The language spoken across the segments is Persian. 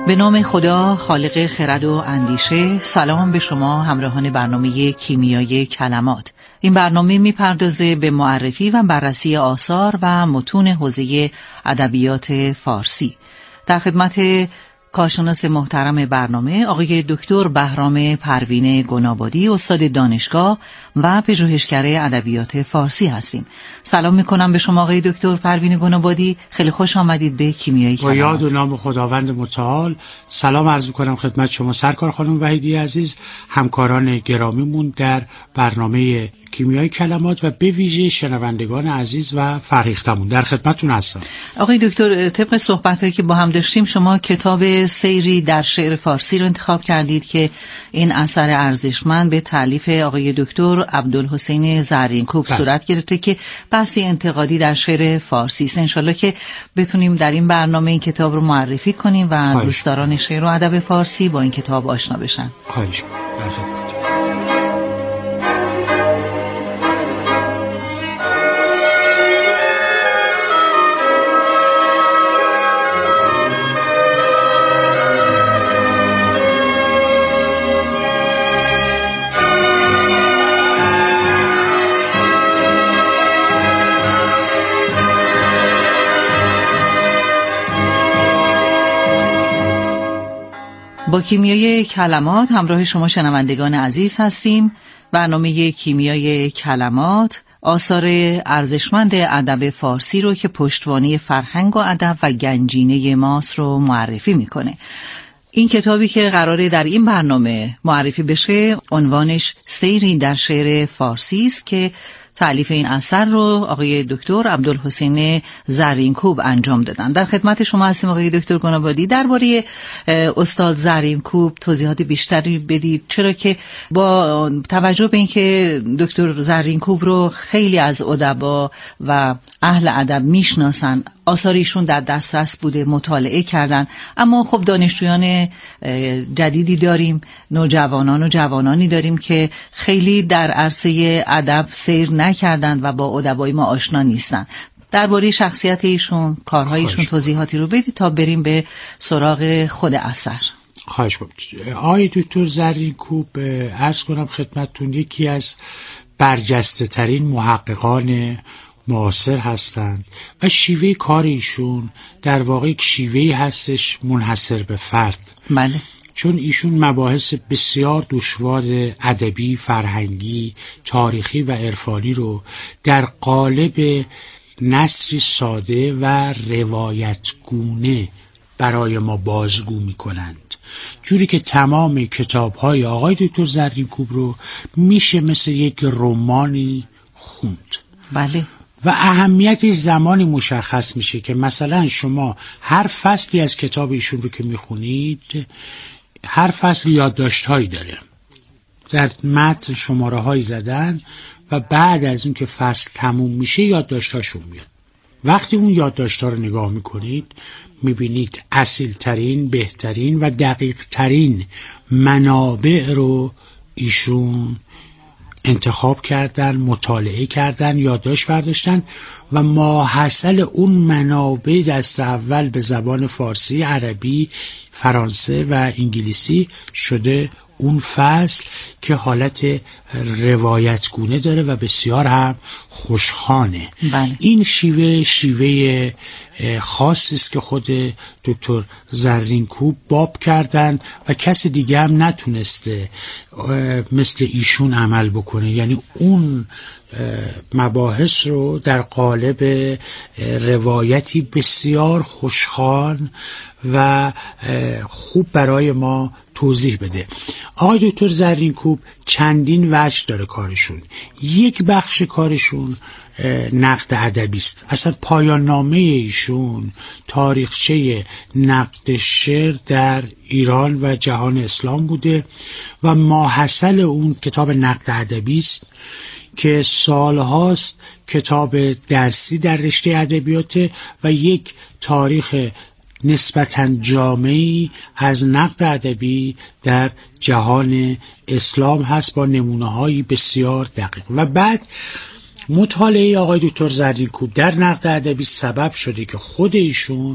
به نام خدا خالق خرد و اندیشه. سلام به شما همراهان برنامه کیمیای کلمات. این برنامه میپردازه به معرفی و بررسی آثار و متون حوزه ادبیات فارسی. در خدمت کارشناس محترم برنامه آقای دکتر بهرام پروین گنابادی، استاد دانشگاه و پژوهشگر ادبیات فارسی هستیم. سلام میکنم به شما آقای دکتر پروین گنابادی، خیلی خوش آمدید به کیمیای کلمات. با یاد و نام خداوند متعال سلام عرض میکنم خدمت شما سرکار خانم وحیدی عزیز، همکاران گرامیمون در برنامه کیمیای کلمات و به ویژه شنوندگان عزیز و فرهیختمون در خدمتتون هستم. آقای دکتر، طبق صحبت‌هایی که با هم داشتیم شما کتاب سیری در شعر فارسی رو انتخاب کردید که این اثر ارزشمند به تالیف آقای دکتر عبدالحسین زرینکوب صورت گرفته که بحثی انتقادی در شعر فارسی است. انشالله که بتونیم در این برنامه این کتاب رو معرفی کنیم و دوستداران شعر و ادب فارسی با این کتاب آشنا بشن. خواهش با کیمیای کلمات همراه شما شنوندگان عزیز هستیم. برنامه کیمیای کلمات آثار ارزشمند ادب فارسی رو که پشتوانه فرهنگ و ادب و گنجینه ماست رو معرفی میکنه. این کتابی که قراره در این برنامه معرفی بشه عنوانش سیری در شعر فارسی است که تألیف این اثر رو آقای دکتر عبدالحسین زرینکوب انجام دادن. در خدمت شما هستیم آقای دکتر گنابادی. درباره استاد زرینکوب توضیحات بیشتری بدید، چرا که با توجه به اینکه دکتر زرینکوب رو خیلی از ادبا و اهل ادب میشناسن، آثار ایشون در دسترس بوده، مطالعه کردن، اما خب دانشجویان جدیدی داریم، نوجوانان و جوانانی داریم که خیلی در عرصه ادب سیر نکردند و با ادبای ما آشنا نیستن. درباره شخصیت ایشون، کارهایشون توضیحاتی رو بدید تا بریم به سراغ خود اثر. خواهش می‌کنم. آقای دکتر زرینکوب عرض کنم خدمتتون یکی از برجسته ترین محققان معاصر هستند و شیوه کار ایشون در واقع شیوهی هستش منحصر به فرد. بله. چون ایشون مباحث بسیار دشوار ادبی، فرهنگی، تاریخی و عرفانی رو در قالب نثری ساده و روایتگونه برای ما بازگو می‌کنند، جوری که تمام کتاب‌های آقای دکتر زرینکوب رو میشه مثل یک رمانی خوند. بله. و اهمیت زمانی مشخص میشه که مثلا شما هر فصلی از کتاب ایشون رو که میخونید، هر فصل یادداشت‌هایی داره، در متن شماره هایی زدن و بعد از این که فصل تموم میشه یادداشت‌هاشون میاد. وقتی اون یادداشت‌ها رو نگاه میکنید میبینید اصیل‌ترین، بهترین و دقیق‌ترین منابع رو ایشون انتخاب کردن، مطالعه کردن، یادداشت برداشتن و ماحصل اون منابع دست اول به زبان فارسی، عربی، فرانسه و انگلیسی شده اون فصل که حالت روایتگونه داره و بسیار هم خوشخوانه. بله. این شیوه خاصی است که خود دکتر زرینکوب باب کردن و کسی دیگه هم نتونسته مثل ایشون عمل بکنه، یعنی اون مباحث رو در قالب روایتی بسیار خوشخوان و خوب برای ما توضیح بده. آقای دکتر زرینکوب چندین وجه داره کارشون. یک بخش کارشون نقد ادبی است. اصلا پایان نامه ایشون تاریخچه نقد شعر در ایران و جهان اسلام بوده و ماحصل اون کتاب نقد ادبی است که سالهاست کتاب درسی در رشته ادبیات و یک تاریخ نسبتاً جامعی از نقد ادبی در جهان اسلام هست با نمونه‌های بسیار دقیق. و بعد مطالعه آقای دکتر زرینکوب در نقد ادبی سبب شده که خود ایشون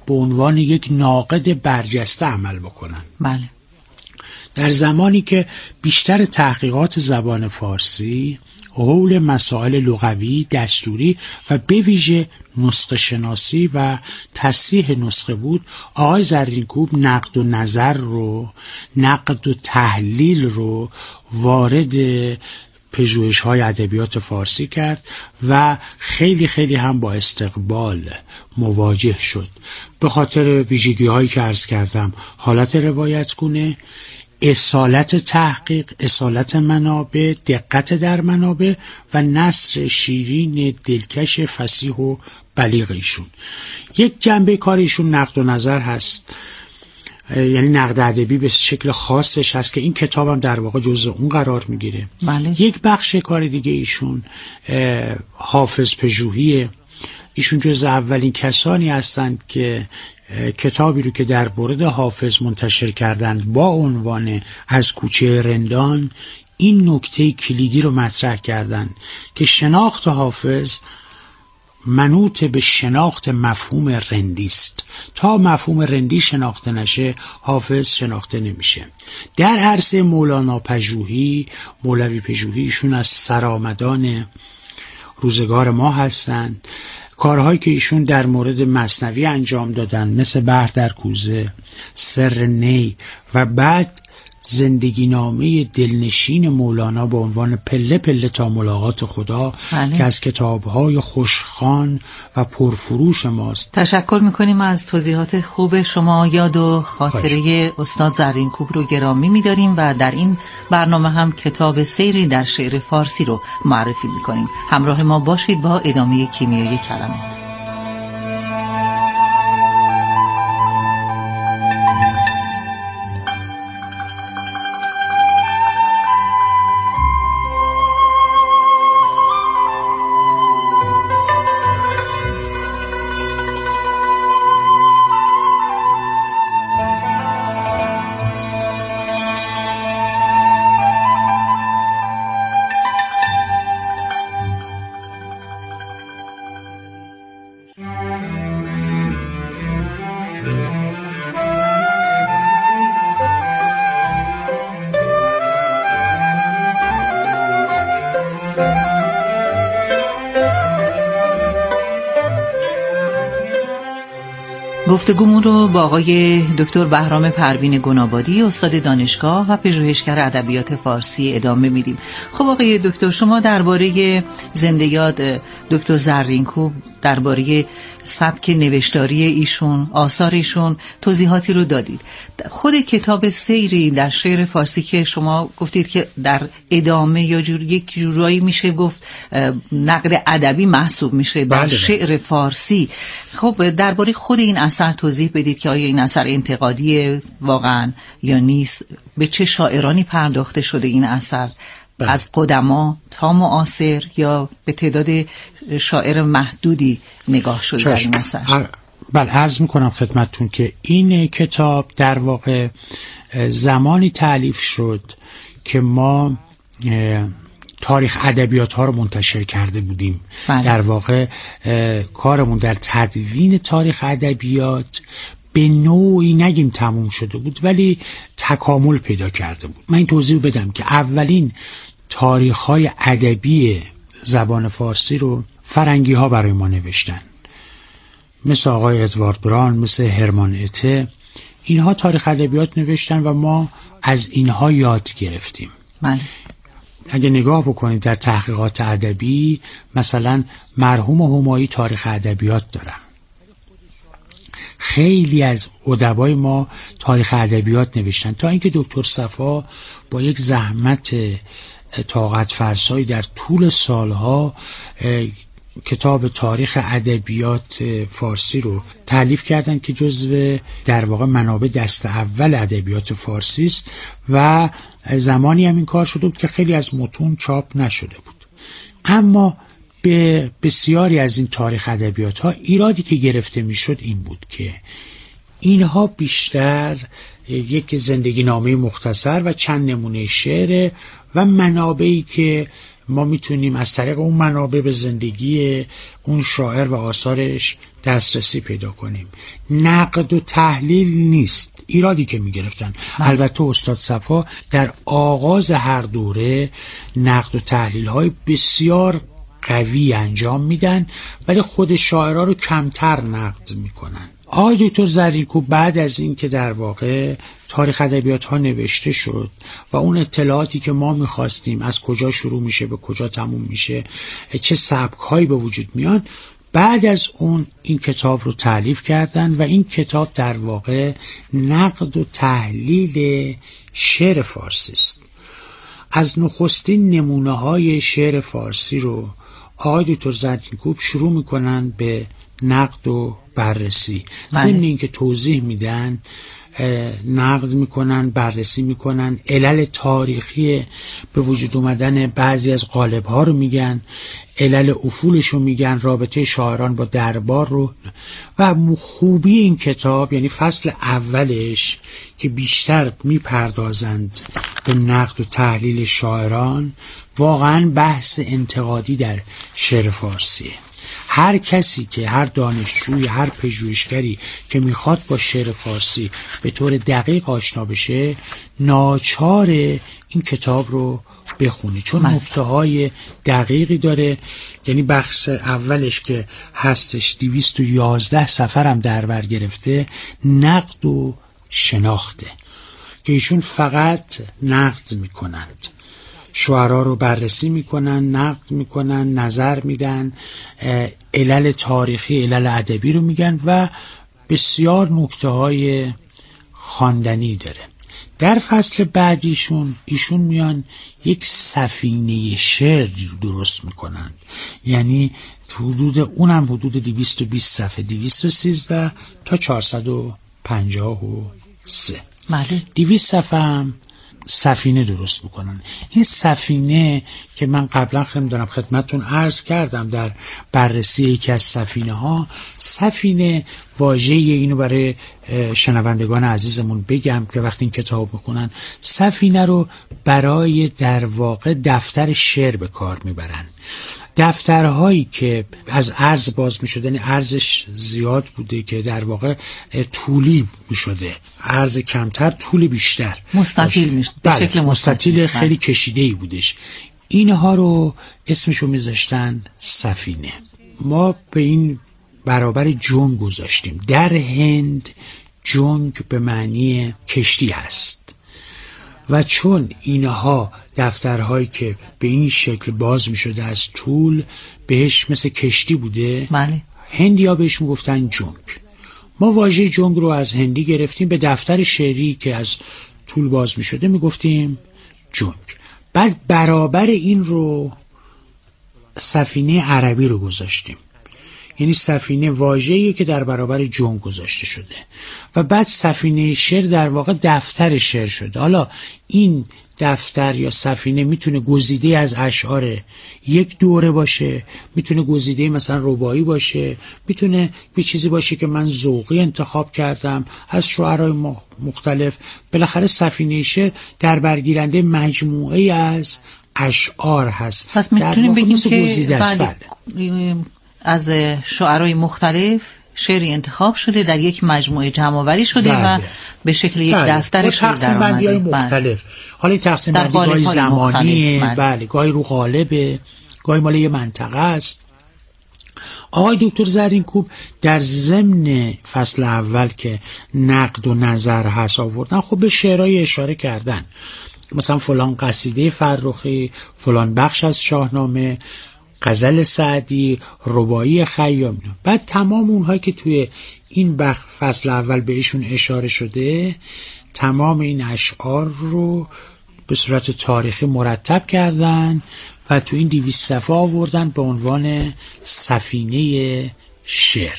به عنوان یک ناقد برجسته عمل بکنن. بله. در زمانی که بیشتر تحقیقات زبان فارسی حول مسائل لغوی، دستوری و به ویژه نسخه شناسی و تصحیح نسخه بود، آقای زرینکوب نقد و نظر رو، نقد و تحلیل رو وارد پژوهش‌های ادبیات فارسی کرد و خیلی خیلی هم با استقبال مواجه شد، به خاطر ویژگی‌هایی که عرض کردم: حالت روایتگونه، اصالت تحقیق، اصالت منابع، دقت در منابع و نثر شیرین، دلکش، فصیح و بلیغ ایشون. یک جنبه کار ایشون نقد و نظر هست، یعنی نقد ادبی به شکل خاصش هست که این کتابم در واقع جزء اون قرار میگیره. بله. یک بخش کار دیگه ایشون حافظ پژوهیه. ایشون جزء اولین کسانی هستند که کتابی رو که در مورد حافظ منتشر کردند با عنوان از کوچه رندان، این نکته کلیدی رو مطرح کردند که شناخت حافظ منوط به شناخت مفهوم رندی است. تا مفهوم رندی شناخته نشه، حافظ شناخته نمیشه. در عرصه مولانا پژوهی، مولوی پژوهی، ایشون از سرآمدان روزگار ما هستند. کارهایی که ایشون در مورد مثنوی انجام دادن، مثل بحر در کوزه، سر نی و بعد زندگی نامه دلنشین مولانا با عنوان پله پله تا ملاقات خدا، بله. که از کتاب‌های خوشخوان و پرفروش ماست. تشکر میکنیم از توضیحات خوب شما. یاد و خاطره استاد زرینکوب رو گرامی میداریم و در این برنامه هم کتاب سیری در شعر فارسی رو معرفی میکنیم. همراه ما باشید با ادامه کیمیای کلمات. گفتگومون رو با آقای دکتر بهرام پروین گنابادی، استاد دانشگاه و پژوهشگر ادبیات فارسی ادامه میدیم. خب آقای دکتر، شما درباره زنده یاد دکتر زرینکوب، درباره سبک نوشتاری ایشون، آثار ایشون توضیحاتی رو دادید. خود کتاب سیری در شعر فارسی که شما گفتید که در ادامه یا یک جورایی میشه گفت نقد ادبی محسوب میشه در شعر فارسی، خب درباره خود این اثر توضیح بدید که آیا این اثر انتقادی واقعا یا نیست؟ به چه شاعرانی پرداخته شده این اثر؟ از قدما تا معاصر یا به تعداد شاعر محدودی نگاه شده در این اثر؟ بله، عرض میکنم خدمتتون که این کتاب در واقع زمانی تألیف شد که ما تاریخ ادبیات ها رو منتشر کرده بودیم. بله. در واقع کارمون در تدوین تاریخ ادبیات به نوعی نگیم تموم شده بود، ولی تکامل پیدا کرده بود. من این توضیح بدم که اولین تاریخ‌های ادبی زبان فارسی رو فرنگی ها برای ما نوشتن، مثل آقای ادوارد بران، مثل هرمان اته. اینها تاریخ ادبیات نوشتن و ما از اینها یاد گرفتیم. بله. اگه نگاه بکنید در تحقیقات ادبی، مثلا مرحوم همایی تاریخ ادبیات دارن. خیلی از ادبای ما تاریخ ادبیات نوشتن، تا اینکه دکتر صفا با یک زحمت طاقت فرسایی در طول سالها کتاب تاریخ ادبیات فارسی رو تألیف کردن که جزو در واقع منابع دست اول ادبیات فارسی است و زمانی هم این کار شده بود که خیلی از متون چاپ نشده بود. اما به بسیاری از این تاریخ ادبیات ها ایرادی که گرفته میشد این بود که اینها بیشتر یک زندگی نامه مختصر و چند نمونه شعر و منابعی که ما میتونیم از طریق اون منابع به زندگی اون شاعر و آثارش دسترسی پیدا کنیم. نقد و تحلیل نیست ایرادی که میگرفتن. البته استاد صفا در آغاز هر دوره نقد و تحلیل های بسیار قوی انجام میدن، ولی خود شاعرها رو کمتر نقد میکنن. آقای دکتر زرینکوب بعد از این که در واقع تاریخ ادبیات ها نوشته شد و اون اطلاعاتی که ما میخواستیم از کجا شروع میشه به کجا تموم میشه، چه سبک هایی به وجود میان، بعد از اون این کتاب رو تألیف کردن و این کتاب در واقع نقد و تحلیل شعر فارسی است. از نخستین نمونه های شعر فارسی رو آقای دکتر زرینکوب شروع میکنن به نقد و بررسی. ضمن این که توضیح میدن، نقد میکنن، بررسی میکنن، علل تاریخی به وجود اومدن بعضی از قالب ها رو میگن، علل افولش رو میگن، رابطه شاعران با دربار رو. و خوبی این کتاب یعنی فصل اولش که بیشتر میپردازند به نقد و تحلیل شاعران، واقعا بحث انتقادی در شعر فارسیه. هر کسی که، هر دانشجوی، هر پژوهشگری که میخواد با شعر فارسی به طور دقیق آشنا بشه، ناچار این کتاب رو بخونه، چون نکته‌های دقیقی داره. یعنی بخش اولش که هستش 211 صفحه هم در بر گرفته، نقد و شناخته، که ایشون فقط نقد میکنند، شعرا رو بررسی میکنن، نقد میکنن، نظر میدن، علل تاریخی، علل ادبی رو میگن و بسیار نکته‌های خواندنی داره. در فصل بعدیشون ایشون میان یک سفینه شعر درست میکنن، یعنی اونم حدود 220 صفحه، 213 تا 453. بله. 200 صفحه هم سفینه درست میکنن. این سفینه که من قبلا خدمتتون عرض کردم در بررسی یکی از سفینه ها، سفینه واژه، اینو برای شنوندگان عزیزمون بگم که وقتی این کتاب میکنن، سفینه رو برای در واقع دفتر شعر به کار میبرن. دفترهایی که از ارز باز می شده، یعنی ارزش زیاد بوده که در واقع طولی می شده، ارز کمتر طول بیشتر، مستطیل می شده، به شکل مستطیل خیلی کشیده‌ای بودش. اینها رو اسمشو می ذاشتن سفینه. ما به این برابر جنگ گذاشتیم. در هند جنگ به معنی کشتی هست و چون اینها دفترهایی که به این شکل باز می شده از طول، بهش مثل کشتی بوده، بله. هندیا بهش می گفتن جنگ. ما واژه جنگ رو از هندی گرفتیم، به دفتر شعری که از طول باز می شده می گفتیم جنگ. بعد برابر این رو سفینه عربی رو گذاشتیم، یعنی سفینه واژه‌ای که در برابر جنگ گذاشته شده. و بعد سفینه شعر در واقع دفتر شعر شده. حالا این دفتر یا سفینه میتونه گزیده از اشعار یک دوره باشه، میتونه گزیده مثلا رباعی باشه، میتونه یه چیزی باشه که من ذوقی انتخاب کردم از شعرهای مختلف. بالاخره سفینه شعر در برگیرنده مجموعه از اشعار هست. پس میتونیم بگیم که از شعرهای مختلف شعری انتخاب شده، در یک مجموعه جمع‌آوری شده و به شکل یک دفتر شعر در اومده. مختلف. حالا تقسیم بندی گاهی زمانی، بله، گاهی رو قالبه، گاهی مال یه منطقه است. آقای دکتر زرینکوب در ضمن فصل اول که نقد و نظر هست آوردن، خب به شعرهای اشاره کردن، مثلا فلان قصیده فرخی، فلان بخش از شاهنامه، غزل سعدی، رباعی خیام. بعد تمام اونهایی که توی این فصل اول بهشون اشاره شده، تمام این اشعار رو به صورت تاریخی مرتب کردن و تو این 200 صفحه آوردن به عنوان سفینه شعر.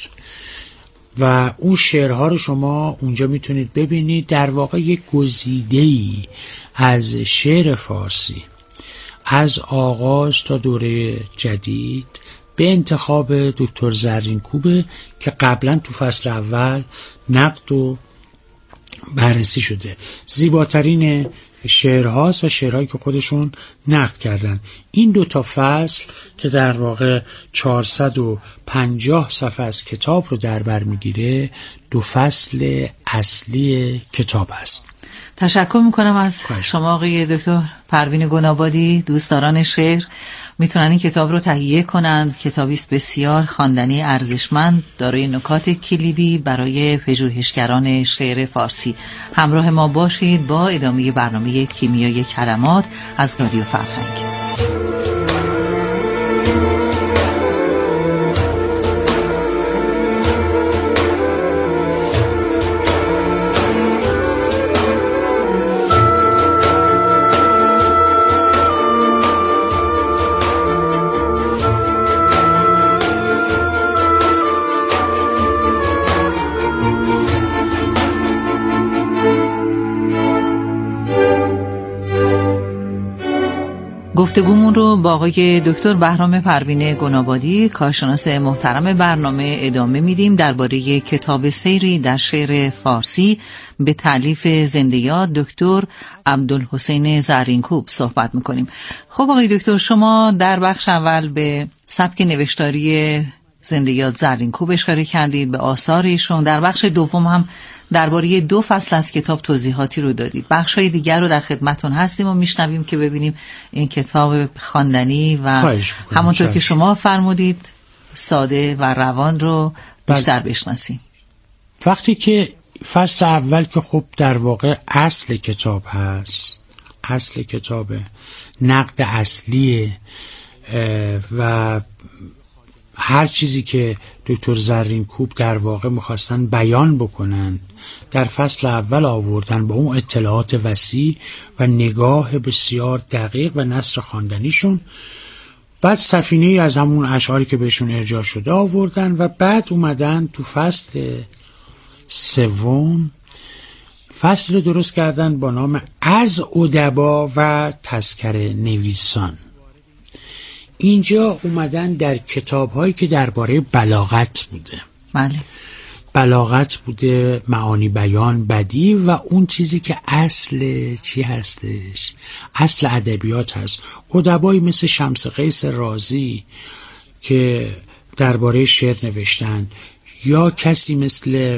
و اون شعرها رو شما اونجا میتونید ببینید. در واقع یک گزیده‌ای از شعر فارسی از آغاز تا دوره جدید به انتخاب دکتر زرینکوبه که قبلا تو فصل اول نقد و بررسی شده. زیباترین شعرهاست و شعرهایی که خودشون نقد کردن. این 2 فصل که در واقع 450 صفحه از کتاب رو در بر میگیره 2 فصل اصلی کتاب است. تشکر میکنم از شما آقای دکتر پروین گنابادی. دوستداران شعر میتونن این کتاب رو تهیه کنند. کتابی است بسیار خواندنی، ارزشمند، دارای نکات کلیدی برای پژوهشگران شعر فارسی. همراه ما باشید با ادامه برنامه کیمیای کلمات از رادیو فرهنگ. گفتگومون رو با آقای دکتر بهرام پروین گنابادی، کارشناس محترم برنامه، ادامه میدیم. درباره کتاب سیری در شعر فارسی به تالیف زنده یاد دکتر عبدالحسین زرینکوب صحبت میکنیم. خب آقای دکتر، شما در بخش اول به سبک نوشتاری زنده یاد زرینکوب اشاره کردید، به آثار ایشون. در بخش دوم هم درباره 2 فصل از کتاب توضیحاتی رو دادید. بخش‌های دیگر رو در خدمتون هستیم و میشنویم که ببینیم این کتاب خواندنی و همونطور که شما فرمودید ساده و روان رو بیشتر بشناسیم. وقتی که فصل اول که خب در واقع اصل کتاب هست، اصل کتاب نقد اصلیه و هر چیزی که دکتر زرینکوب در واقع میخواستن بیان بکنن در فصل اول آوردن، با اون اطلاعات وسیع و نگاه بسیار دقیق و نثر خواندنیشون. بعد سفینه‌ای از همون اشعاری که بهشون ارجاع شده آوردن و بعد اومدن تو فصل 3 فصل درست کردن با نام از ادبا و تذکره نویسان. اینجا اومدن در کتاب‌هایی که درباره بلاغت بوده، بله، بلاغت بوده، معانی بیان، بدیع و اون چیزی که اصل چی هستش، اصل ادبیات هست. ادبایی مثل شمس قیس رازی که درباره شعر نوشتن، یا کسی مثل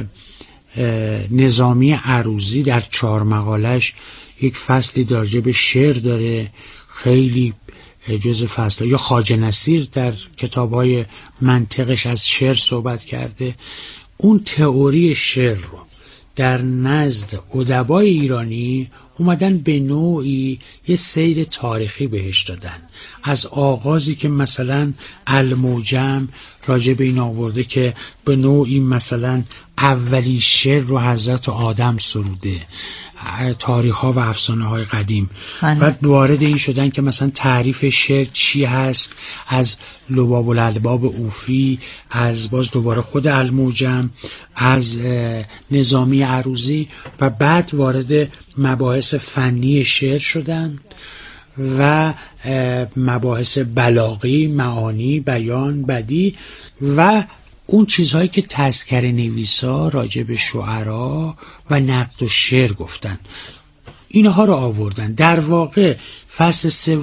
نظامی عروضی در 4 مقالش یک فصلی راجع به شعر داره، خیلی جزء فصل، یا خواجه نصیر در کتاب‌های منطقش از شعر صحبت کرده. اون تئوری شعر رو در نزد ادبای ایرانی اومدن به نوعی یه سیر تاریخی بهش دادن. از آغازی که مثلا الموجم راجع به این آورده که به نوعی مثلا اولی شعر رو حضرت آدم سروده، تاریخ ها و افسانه های قدیم. بعد وارد این شدن که مثلا تعریف شعر چی هست، از لباب الالباب اوفی، از باز دوباره خود الموجم، از نظامی عروضی، و بعد وارد مباحث فنی شعر شدن و مباحث بلاغی، معانی بیان، بدیع و اون چیزهایی که تذکره نویسا راجع به شعرا و نقد و شعر گفتن، اینها رو آوردن. در واقع فصل 3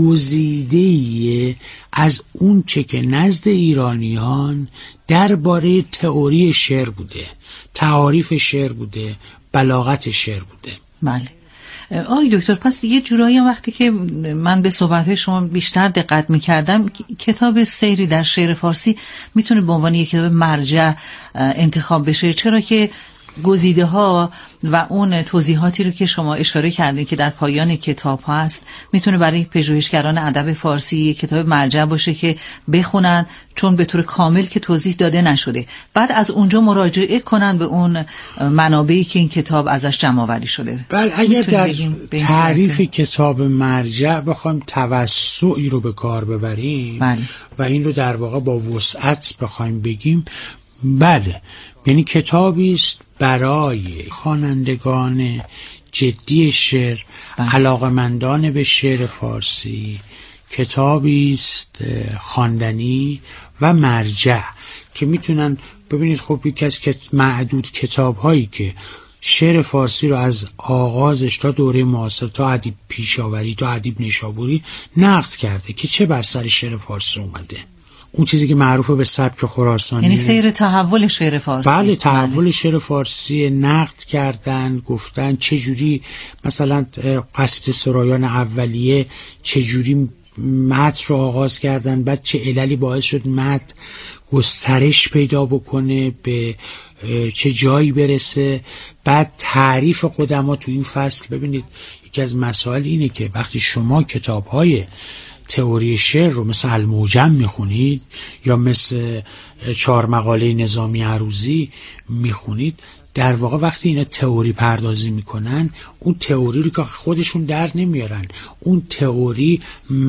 گزیده‌ای از اون چه که نزد ایرانیان درباره تئوری شعر بوده، تعاریف شعر بوده، بلاغت شعر بوده. بله آقای دکتر، پس یه جورایی هم وقتی که من به صحبت‌های شما بیشتر دقت می‌کردم، کتاب سیری در شعر فارسی میتونه به عنوان یک کتاب مرجع انتخاب بشه، چرا که گزیده ها و اون توضیحاتی رو که شما اشاره کردین که در پایان کتاب ها هست میتونه برای پژوهشگران ادب فارسی یک کتاب مرجع باشه که بخونن، چون به طور کامل که توضیح داده نشده، بعد از اونجا مراجعه کنن به اون منابعی که این کتاب ازش جمع آوری شده. بله، اگر در تعریف کتاب مرجع بخوایم توسعی رو به کار ببریم، بله، و این رو در واقع با وسعت بخوایم بگیم، بله، یعنی کتابی است برای خوانندگان جدی شعر، علاقمندان به شعر فارسی، کتابی است خواندنی و مرجع که میتونن ببینید. خب یکی از معدود کتاب‌هایی که شعر فارسی رو از آغازش تا دوره معاصر، تا ادیب پیشاوری، تا ادیب نیشابوری نقد کرده که چه بر سر شعر فارسی اومده. اون چیزی که معروفه به سبک خراسانی، یعنی سیر تحول شعر فارسی. بله، تحول شعر فارسی نقد کردن، گفتن چه جوری مثلا قصیده سرایان اولیه چه جوری متن رو آغاز کردن، بعد چه عللی باعث شد متن گسترش پیدا بکنه، به چه جایی برسه. بعد تعریف قدما تو این فصل، ببینید یکی از مسائل اینه که وقتی شما کتاب‌های تئوری شعر رو مثل الموجم میخونید یا مثل 4 مقاله نظامی عروضی میخونید، در واقع وقتی اینا تئوری پردازی میکنن، اون تئوری رو که خودشون در نمیارن، اون تئوری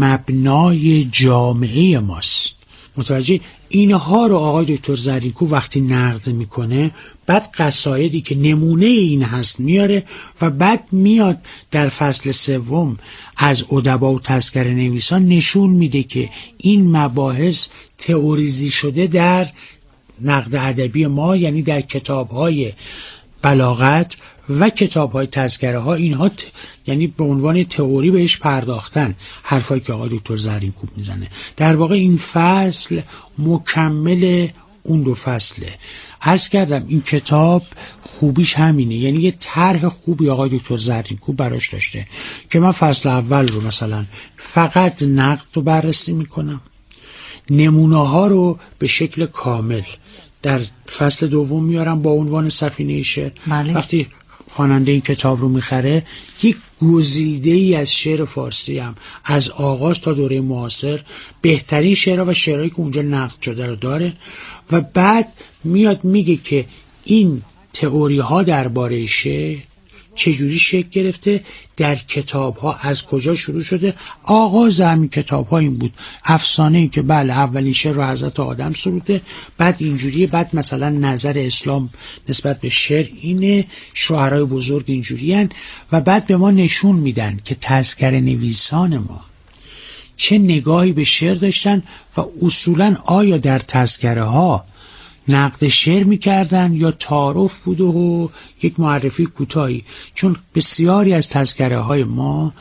مبنای جامعه ماست. متوجه اینها رو آقای دکتر زرینکوب وقتی نقد میکنه، بعد قصایدی که نمونه این هست میاره و بعد میاد در فصل 3 از ادبا و تذکره نویسان نشون میده که این مباحث تئوریزی شده در نقد ادبی ما، یعنی در کتاب‌های بلاغت و کتاب‌های تذکره ها. اینها یعنی به عنوان تئوری بهش پرداختن، حرفایی که آقای دکتر زرینکوب میزنه. در واقع این فصل مکمل اون 2 فصله. عرض کردم این کتاب خوبیش همینه، یعنی یه طرح خوبی آقای دکتر زرینکوب براش داشته که من فصل اول رو مثلا فقط نقد رو بررسی میکنم، نمونه ها رو به شکل کامل در فصل 2 میارم با عنوان سفینه شعر. وقتی خواننده این کتاب رو میخره، یک گزیده ای از شعر فارسی هم از آغاز تا دوره معاصر، بهترین شعرها و شعرهایی که اونجا نقد شده رو داره و بعد میاد میگه که این تئوری ها درباره شعر چجوری شکل گرفته، در کتاب ها از کجا شروع شده. آغاز همین کتاب ها این بود، افسانه ای که بله اولین شعر رو حضرت آدم سروده، بعد اینجوریه، بعد مثلا نظر اسلام نسبت به شعر اینه، شاعرای بزرگ اینجورین، و بعد به ما نشون میدن که تذکره نویسان ما چه نگاهی به شعر داشتن و اصولا آیا در تذکره ها نقد شعر میکردن یا تعارف بود و یک معرفی کوتاهی. چون بسیاری از تذکره های ما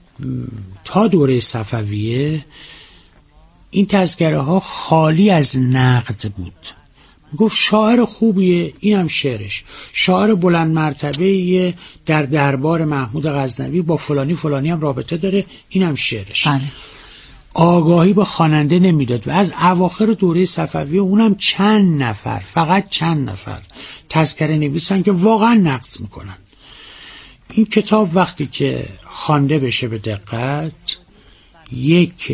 تا دوره صفویه این تذکره ها خالی از نقد بود. گفت شاعر خوبیه، اینم شعرش، شاعر بلند مرتبه‌ایه، در دربار محمود غزنوی با فلانی فلانی هم رابطه داره، اینم شعرش. بله. آگاهی به خواننده نمیداد و از اواخر دوره صفویه اونم چند نفر، فقط چند نفر تذکره نویسن که واقعا نقد میکنن. این کتاب وقتی که خوانده بشه به دقت، یک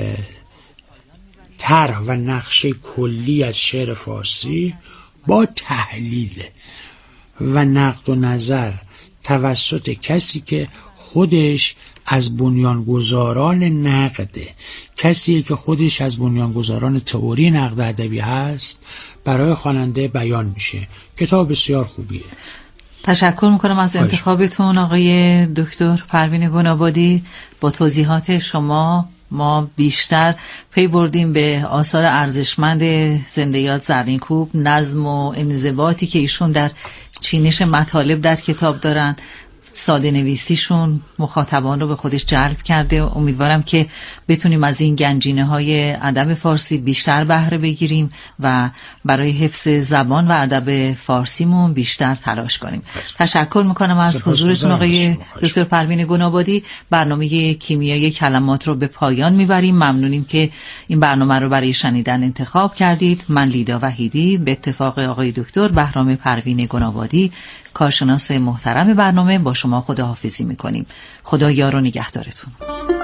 طرح و نقشه کلی از شعر فارسی با تحلیل و نقد و نظر توسط کسی که خودش از بنیانگذاران نقده، کسی که خودش از بنیانگذاران تئوری نقد ادبی هست، برای خواننده بیان میشه. کتاب بسیار خوبیه. تشکر میکنم از انتخابتون آقای دکتر پروین گنابادی. با توضیحات شما ما بیشتر پی بردیم به آثار ارزشمند زنده یاد زرینکوب، نظم و انضباطی که ایشون در چینش مطالب در کتاب دارن، ساده نویسیشون مخاطبان رو به خودش جلب کرده. امیدوارم که بتونیم از این گنجینه های ادب فارسی بیشتر بهره بگیریم و برای حفظ زبان و ادب فارسیمون بیشتر تلاش کنیم. تشکر میکنم از حضورتون آقای دکتر پروین گنابادی. برنامه کیمیای کلمات رو به پایان میبریم. ممنونیم که این برنامه رو برای شنیدن انتخاب کردید. من لیدا وحیدی به اتفاق آقای دکتر بهرام پروین گنابادی، کارشناس محترم برنامه، با شما خداحافظی میکنیم. خدا یار و نگهدارتون.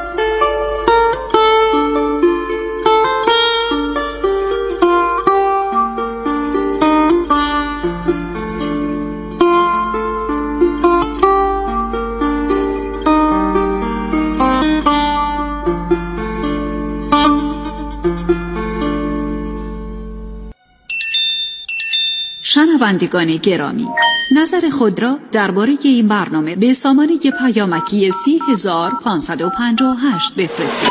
شنوندگان گرامی، نظر خود را درباره این برنامه به سامانه پیامکی 30558 بفرستید.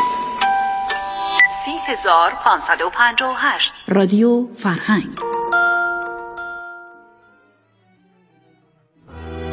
30558 رادیو فرهنگ.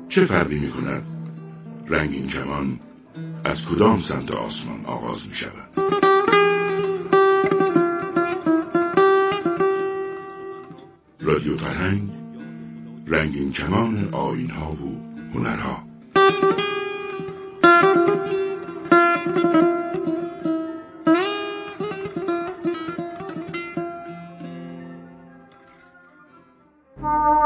چه فرقی می کند رنگین کمان از کدام سمت آسمان آغاز می شود؟ رادیو فرهنگ، رنگین کمان آیین‌ها و هنرها.